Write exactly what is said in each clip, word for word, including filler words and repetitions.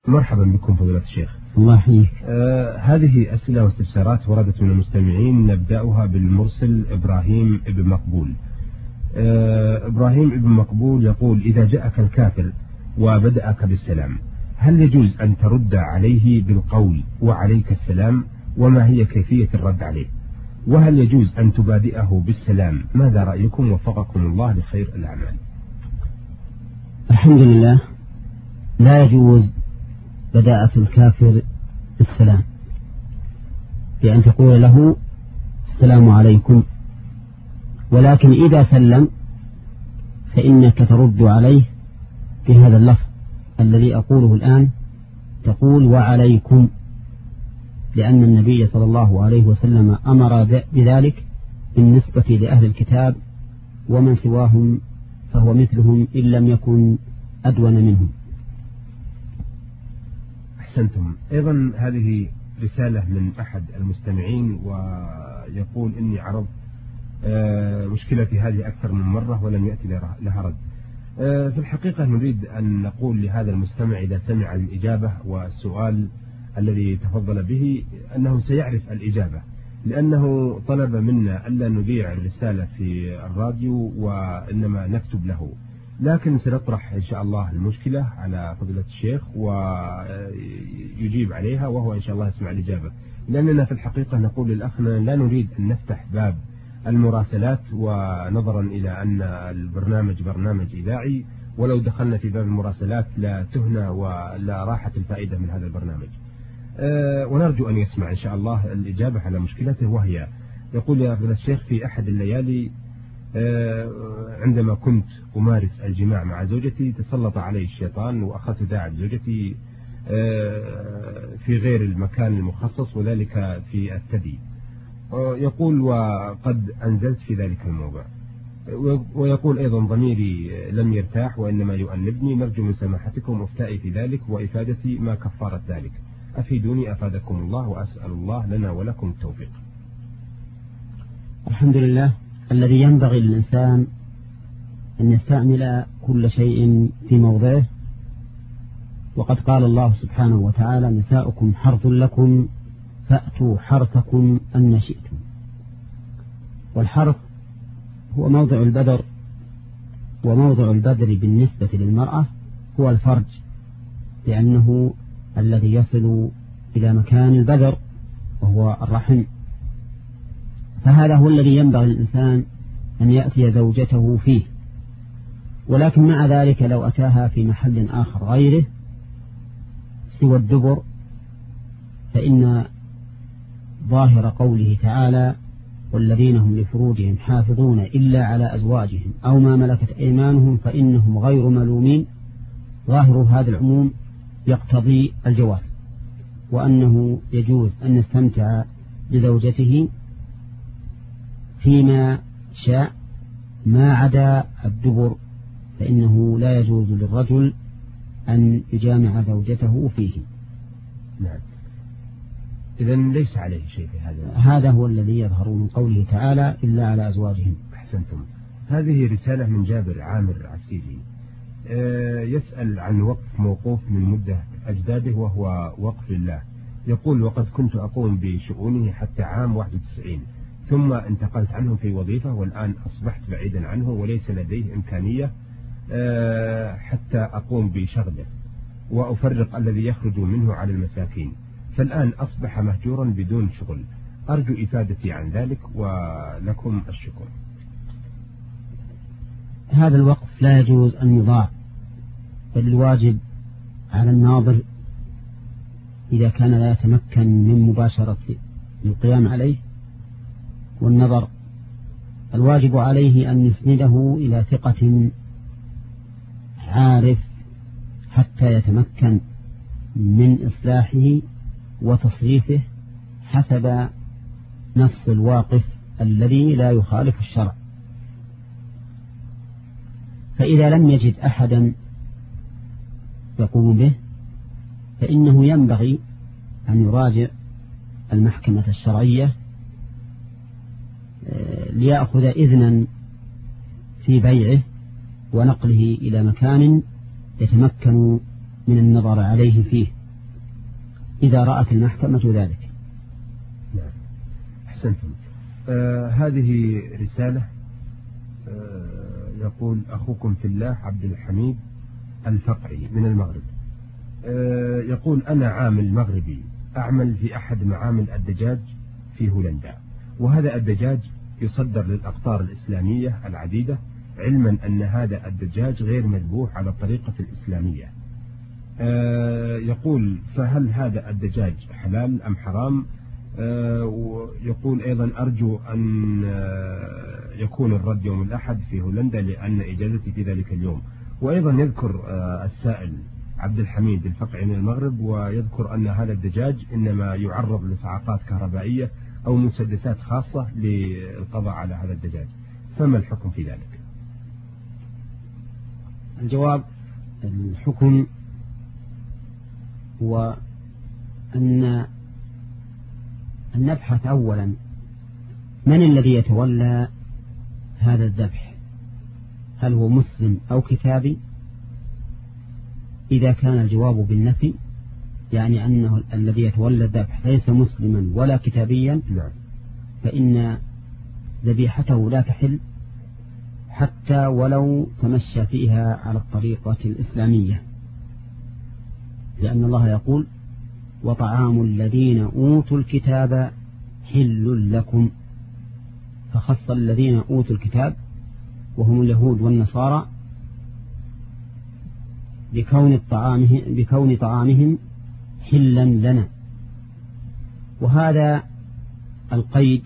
مرحبا بكم فضيلة الشيخ. الله يحييك. آه هذه أسئلة واستفسارات وردت من المستمعين، نبدأها بالمرسل إبراهيم ابن مقبول. آه إبراهيم ابن مقبول يقول: إذا جاءك الكافر وبدأك بالسلام، هل يجوز أن ترد عليه بالقول وعليك السلام؟ وما هي كيفية الرد عليه؟ وهل يجوز أن تبادئه بالسلام؟ ماذا رأيكم؟ وفقكم الله لخير الأعمال. الحمد لله، لا يجوز بداءة الكافر بالسلام، بأن تقول له السلام عليكم، ولكن إذا سلم فإنك ترد عليه بهذا اللفظ الذي أقوله الآن، تقول وعليكم، لأن النبي صلى الله عليه وسلم أمر بذلك بالنسبة لأهل الكتاب، ومن سواهم فهو مثلهم إن لم يكن أدون منهم. أحسنتم. أيضا هذه رسالة من أحد المستمعين، ويقول: إني عرضت مشكلتي هذه أكثر من مرة ولم يأتي لها رد. في الحقيقة نريد أن نقول لهذا المستمع إذا سمع الإجابة والسؤال الذي تفضل به أنه سيعرف الإجابة، لأنه طلب منا ألا نذيع الرسالة في الراديو وإنما نكتب له، لكن سنطرح إن شاء الله المشكلة على فضيلة الشيخ ويجيب عليها، وهو إن شاء الله يسمع الإجابة. لأننا في الحقيقة نقول للأخنا لا نريد أن نفتح باب المراسلات، ونظرا إلى أن البرنامج برنامج إذاعي، ولو دخلنا في باب المراسلات لا تهنى ولا راحت الفائدة من هذا البرنامج. أه ونرجو أن يسمع إن شاء الله الإجابة على مشكلته، وهي يقول: يا فضيلة الشيخ، في أحد الليالي أه عندما كنت أمارس الجماع مع زوجتي تسلط علي الشيطان، وأخذت داعب زوجتي أه في غير المكان المخصص، وذلك في الثدي. يقول: وقد أنزلت في ذلك الموضع. ويقول أيضا: ضميري لم يرتاح وإنما يؤنبني، نرجو من سماحتكم إفتائي في ذلك وإفادتي ما كفارة ذلك، أفيدوني أفادكم الله، وأسأل الله لنا ولكم التوفيق. الحمد لله، الذي ينبغي للإنسان أن يستعمل كل شيء في موضعه، وقد قال الله سبحانه وتعالى: نساؤكم حرث لكم فأتوا حرثكم أن شئتم. والحرث هو موضع البذر، وموضع البذر بالنسبة للمرأة هو الفرج، لأنه الذي يصل إلى مكان البذر وهو الرحم. فهذا هو الذي ينبغي للإنسان أن يأتي زوجته فيه، ولكن مع ذلك لو أتاها في محل آخر غيره سوى الدبر، فإن ظاهر قوله تعالى: والذين هم لفروجهم حافظون إلا على أزواجهم أو ما ملكت أيمانهم فإنهم غير ملومين، ظاهر هذا العموم يقتضي الجواز، وأنه يجوز أن يستمتع بزوجته فيما شاء ما عدا الدبر، فإنه لا يجوز للرجل أن يجامع زوجته فيه. نعم، إذن ليس عليه شيء في هذا. هذا هو الذي يظهر من قوله تعالى: إلا على أزواجهم. أحسنتم. هذه رسالة من جابر عامر عسيري، أه يسأل عن وقف موقوف من مدة أجداده وهو وقف لله. يقول: وقد كنت أقوم بشؤونه حتى عام واحد وتسعين، ثم انتقلت عنه في وظيفة، والآن أصبحت بعيدا عنه وليس لديه إمكانية أه حتى أقوم بشغله وأفرق الذي يخرج منه على المساكين، فالآن أصبح مهجورا بدون شغل، أرجو إفادتي عن ذلك ولكم الشكر. هذا الوقف لا يجوز أن يضاع، بل الواجب على الناظر إذا كان لا يتمكن من مباشرة القيام عليه والنظر، الواجب عليه أن يسنده إلى ثقة عارف حتى يتمكن من إصلاحه وتصريفه حسب نص الواقف الذي لا يخالف الشرع. فإذا لم يجد أحدا يقوم به، فإنه ينبغي أن يراجع المحكمة الشرعية ليأخذ إذنا في بيعه ونقله إلى مكان يتمكن من النظر عليه فيه إذا رأت المحكمة ذلك. نعم أحسنتم. آه هذه رسالة آه يقول أخوكم في الله عبد الحميد الفقعي من المغرب. آه يقول أنا عامل مغربي أعمل في أحد معامل الدجاج في هولندا، وهذا الدجاج يصدر للأقطار الإسلامية العديدة، علما أن هذا الدجاج غير مذبوح على الطريقة الإسلامية. آه يقول فهل هذا الدجاج حلال أم حرام؟ آه ويقول أيضا أرجو أن آه يكون الرد يوم الأحد في هولندا لأن إجازتي في ذلك اليوم. وأيضا يذكر آه السائل عبد الحميد الفقعي من المغرب ويذكر أن هذا الدجاج إنما يعرض لصعقات كهربائية أو مسدسات خاصة للقضاء على هذا الدجاج، فما الحكم في ذلك؟ الجواب الحكم هو أن أن نبحث أولا من الذي يتولى هذا الذبح، هل هو مسلم أو كتابي؟ إذا كان الجواب بالنفي يعني أنه الذي يتولى الذبح ليس مسلما ولا كتابيا فإن ذبيحته لا تحل حتى ولو تمشى فيها على الطريقة الإسلامية، لأن الله يقول وطعام الذين أوتوا الكتاب حل لكم، فخص الذين أوتوا الكتاب وهم اليهود والنصارى بكون طعامهم, بكون طعامهم حلا لنا. وهذا القيد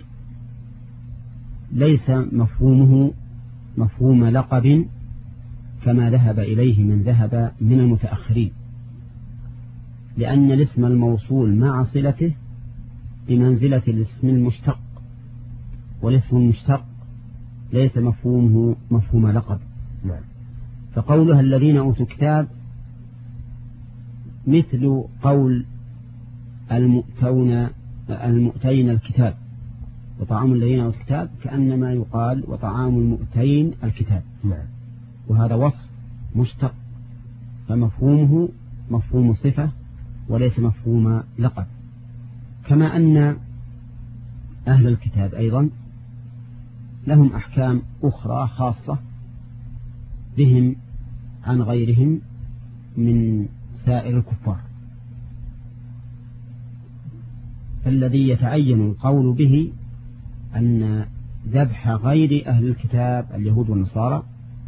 ليس مفهومه مفهوم لقب كما ذهب إليه من ذهب من المتأخرين، لأن الاسم الموصول مع صلته بمنزلة الاسم المشتق، والاسم المشتق ليس مفهومه مفهوم لقب. فقولها الذين أوتوا الكتاب مثل قول المؤتون المؤتين الكتاب، وطعام الذين أوتوا الكتاب كأنما يقال وطعام المؤتين الكتاب، وهذا وصف مشتق فمفهومه مفهوم صفة وليس مفهوم لقب. كما أن أهل الكتاب أيضا لهم أحكام أخرى خاصة بهم عن غيرهم من سائر الكفار، فالذي يتعين القول به أن ذبح غير أهل الكتاب اليهود والنصارى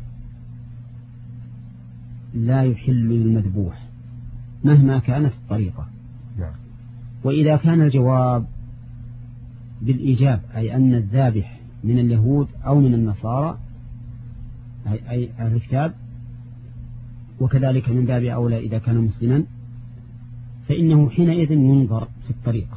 لا يحل للمذبوح مهما كانت الطريقة. وإذا كان الجواب بالإيجاب أي أن الذابح من اليهود أو من النصارى أي أهل الكتاب، وكذلك من باب أولى إذا كان مسلما، فإنه حينئذ ينظر في الطريقة.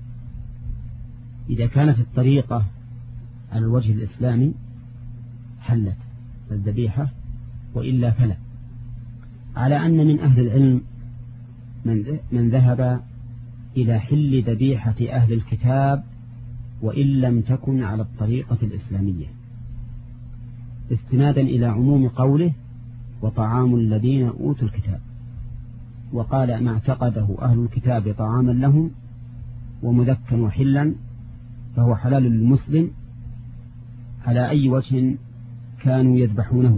إذا كانت الطريقة على الوجه الإسلامي حلت الذبيحة، وإلا فلا. على أن من أهل العلم من ذهب إلى حل ذبيحة أهل الكتاب وإن لم تكن على الطريقة الإسلامية، استنادا إلى عموم قوله وطعام الذين أوتوا الكتاب، وقال ما اعتقده أهل الكتاب طعاما لهم ومذكا وحلا فهو حلال للمسلم على أي وجه كانوا يذبحونه.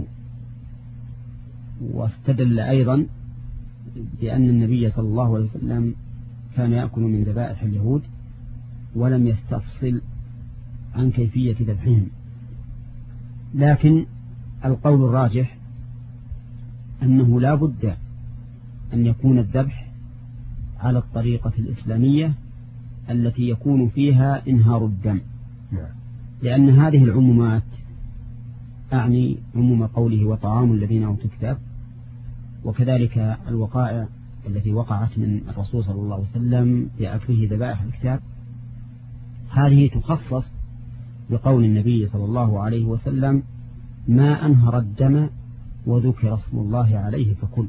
واستدل أيضا بأن النبي صلى الله عليه وسلم كان يأكل من ذبائح اليهود ولم يستفصل عن كيفية ذبحهم. لكن القول الراجح أنه لا بد أن يكون الذبح على الطريقة الإسلامية التي يكون فيها إنهار الدم، لأن هذه العمومات أعني عموم قوله وطعام الذين أوتوا الكتاب، وكذلك الوقائع التي وقعت من الرسول صلى الله عليه وسلم بأكله ذبائح الكتاب، هذه تخصص بقول النبي صلى الله عليه وسلم ما أنهر الدم وذكر اسم الله عليه فكل.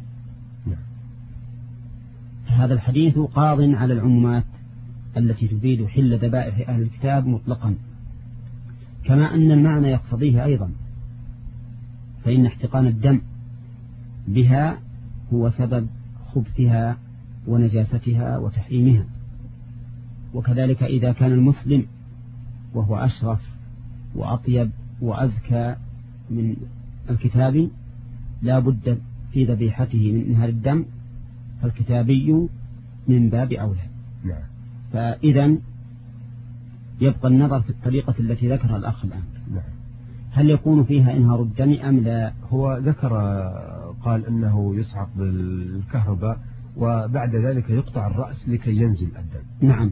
هذا الحديث قاض على العمومات التي تفيد حل ذبائح أهل الكتاب مطلقا، كما أن المعنى يقتضيه أيضا، فإن احتقان الدم بها هو سبب خبثها ونجاستها وتحريمها. وكذلك إذا كان المسلم وهو أشرف وأطيب وأزكى من الكتابي لا بد في ذبيحته من إنهار الدم، فالكتابي من باب أولى. نعم. فإذا يبقى النظر في الطريقة التي ذكرها الأخ الآن. نعم. هل يكون فيها إنهار الدم أم لا؟ هو ذكر قال أنه يصعق بالكهرباء وبعد ذلك يقطع الرأس لكي ينزل الدم. نعم.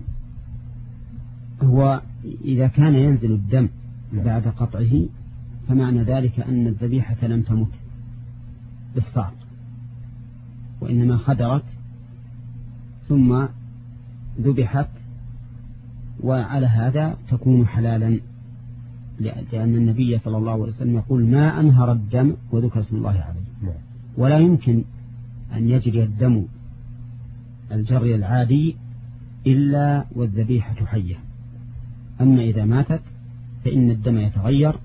هو إذا كان ينزل الدم نعم. بعد قطعه فمعنى ذلك أن الذبيحة لم تمت بالصعق، وإنما خدرت ثم ذبحت، وعلى هذا تكون حلالا، لأن النبي صلى الله عليه وسلم يقول ما أنهر الدم وذكر اسم الله عليه. ولا يمكن أن يجري الدم الجري العادي إلا والذبيحة حية. أما إذا ماتت فإن الدم يتغير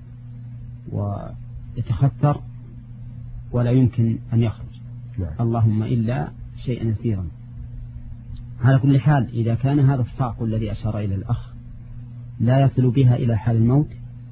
ويتخثر ولا يمكن أن يخرج، اللهم إلا شيئا يسيرا. على كل حال إذا كان هذا الصعق الذي أشار إلى الأخ لا يصل بها إلى حال الموت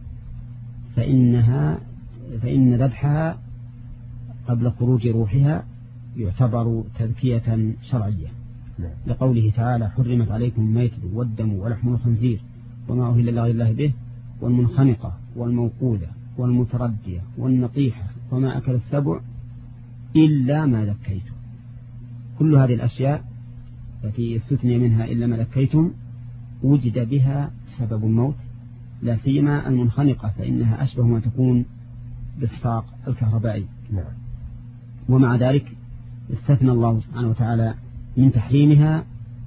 فإنها فإن ذبحها قبل خروج روحها يعتبر تذكية شرعية، لقوله تعالى حرمت عليكم الميتة والدم ولحم الخنزير وما أهل لغير الله به والمنخنقة والموقوذة والمتردية والنطيحة وما أكل السبع إلا ما ذكيتم. كل هذه الأشياء التي استثني منها إلا ما ذكيتم وجد بها سبب الموت، لا سيما المنخنقة فإنها أشبه ما تكون بالصاق الكهربائي. ومع ذلك استثنى الله سبحانه وتعالى من تحريمها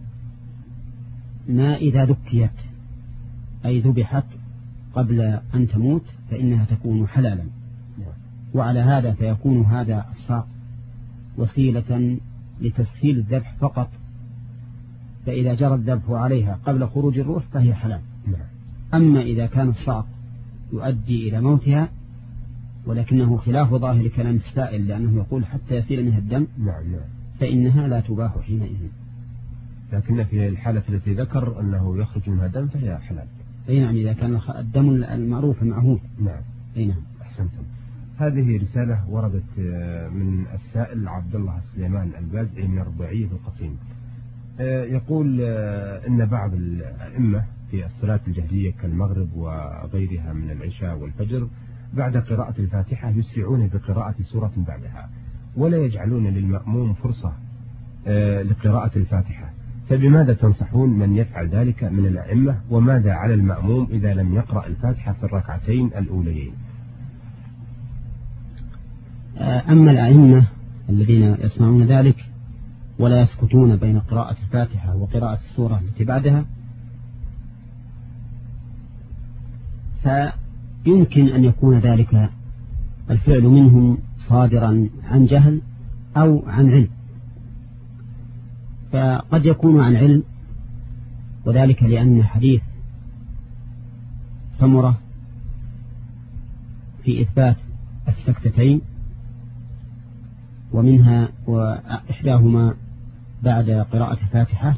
ما إذا ذكيت أي ذبحت قبل أن تموت فإنها تكون حلالا. وعلى هذا فيكون هذا الصاق وسيلة لتسهيل الذبح فقط، فإذا جرى الذبح عليها قبل خروج الروح فهي حلال. أما إذا كان الصاق يؤدي إلى موتها ولكنه خلاف ظاهر كلام السائل لأنه يقول حتى يسيل منها الدم فإنها لا تباح حينئذ، لكن في الحالة التي ذكر أنه يخرج منها دم فهي حلال. أي نعم، إذا كان الدم المعروف المعهود. نعم. أي نعم. أحسنتم. هذه رسالة وردت من السائل عبد الله السليمان البازعي من الرباعية في القصيم، يقول إن بعض الأئمة في الصلاة الجهرية كالمغرب وغيرها من العشاء والفجر بعد قراءة الفاتحة يسرعون بقراءة سورة بعدها ولا يجعلون للمأموم فرصة لقراءة الفاتحة، فبماذا تنصحون من يفعل ذلك من الأئمة؟ وماذا على المأموم إذا لم يقرأ الفاتحة في الركعتين الأوليين؟ أما الأئمة الذين يسمعون ذلك ولا يسكتون بين قراءة الفاتحة وقراءة السورة التي بعدها فيمكن أن يكون ذلك الفعل منهم صادرا عن جهل أو عن علم. فقد يكون عن علم، وذلك لأن حديث سمرة في إثبات السكتتين ومنها وإحداهما بعد قراءة الفاتحة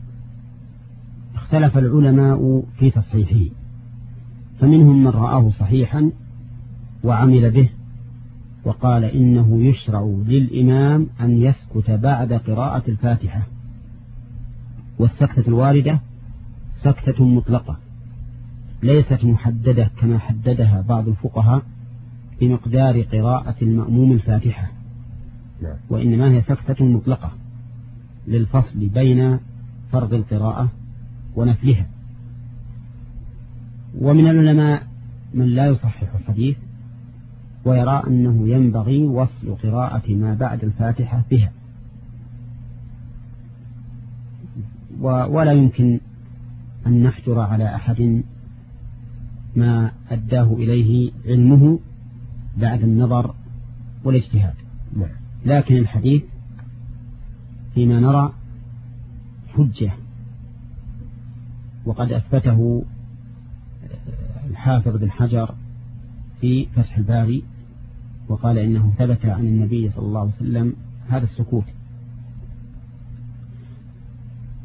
اختلف العلماء في تصحيحه، فمنهم من رآه صحيحا وعمل به وقال إنه يشرع للإمام أن يسكت بعد قراءة الفاتحة، والسكتة الواردة سكتة مطلقة ليست محددة كما حددها بعض الفقهاء بمقدار قراءة المأموم الفاتحة، وإنما هي سكتة مطلقة للفصل بين فرض القراءة ونفلها. ومن العلماء من لا يصحح الحديث ويرى أنه ينبغي وصل قراءة ما بعد الفاتحة بها، ولا يمكن أن نحجر على أحد ما أداه إليه علمه بعد النظر والاجتهاد، لكن الحديث فيما نرى حجة، وقد أثبته الحافظ بن حجر في فتح الباري وقال إنه ثبت عن النبي صلى الله عليه وسلم هذا السكوت،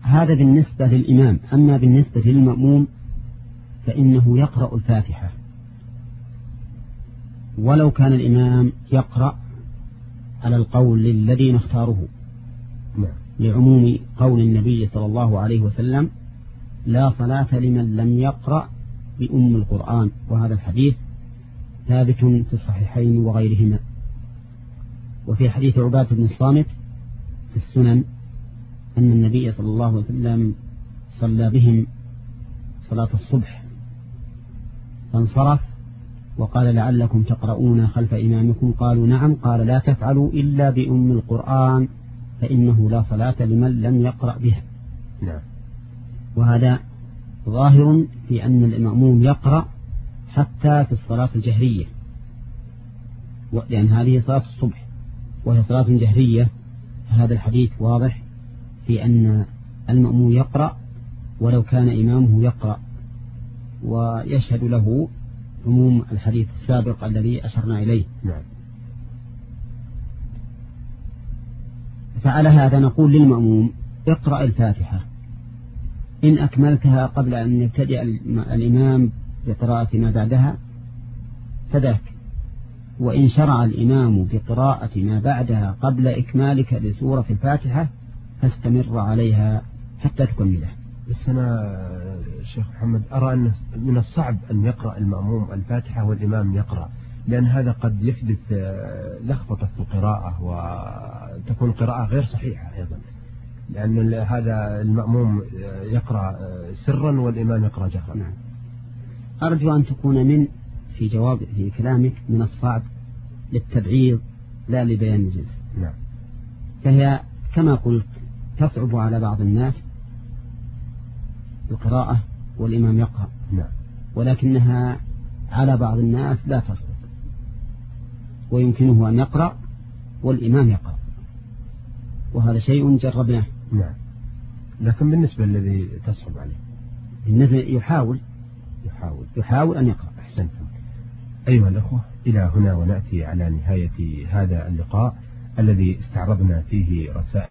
هذا بالنسبة للإمام. أما بالنسبة للمأموم فإنه يقرأ الفاتحة ولو كان الإمام يقرأ على القول الذي نختاره لعموم قول النبي صلى الله عليه وسلم لا صلاة لمن لم يقرأ بأم القرآن، وهذا الحديث ثابت في الصحيحين وغيرهما. وفي حديث عبادة بن الصامت في السنن أن النبي صلى الله عليه وسلم صلى بهم صلاة الصبح فانصرف وقال لعلكم تقرؤون خلف إمامكم، قالوا نعم، قال لا تفعلوا إلا بأم القرآن فإنه لا صلاة لمن لم يقرأ بها. نعم. وهذا ظاهر في أن المأموم يقرأ حتى في الصلاة الجهرية، لأن هذه صلاة الصبح وهي صلاة جهرية. هذا الحديث واضح في أن المأموم يقرأ ولو كان إمامه يقرأ، ويشهد له عموم الحديث السابق الذي أشرنا إليه. نعم. فعلى هذا نقول للمأموم اقرأ الفاتحة، إن أكملتها قبل أن يبتدئ الإمام بقراءة ما بعدها فذاك، وإن شرع الإمام بقراءة ما بعدها قبل إكمالك لسورة الفاتحة فاستمر عليها حتى تكملها. بس أنا شيخ محمد أرى أن من الصعب أن يقرأ المأموم الفاتحة والإمام يقرأ، لأن هذا قد يحدث لخبطة في القراءة وتكون قراءة غير صحيحة أيضا، لأن هذا المأموم يقرأ سرا والإمام يقرأ جهرا. نعم. أرجو أن تكون من في جواب في كلامك من الصعب للتبعيض لا لبيان الجنس. نعم. فهي كما قلت تصعب على بعض الناس القراءة والإمام يقرأ. نعم. ولكنها على بعض الناس لا تصعب، ويمكنه أن يقرأ والإمام يقرأ، وهذا شيء جربناه. نعم. لكن بالنسبة الذي تصعب عليه بالنسبة يحاول يحاول يحاول أن يقرأ. أحسنتم. أيها الأخوة، إلى هنا ونأتي على نهاية هذا اللقاء الذي استعرضنا فيه رسائل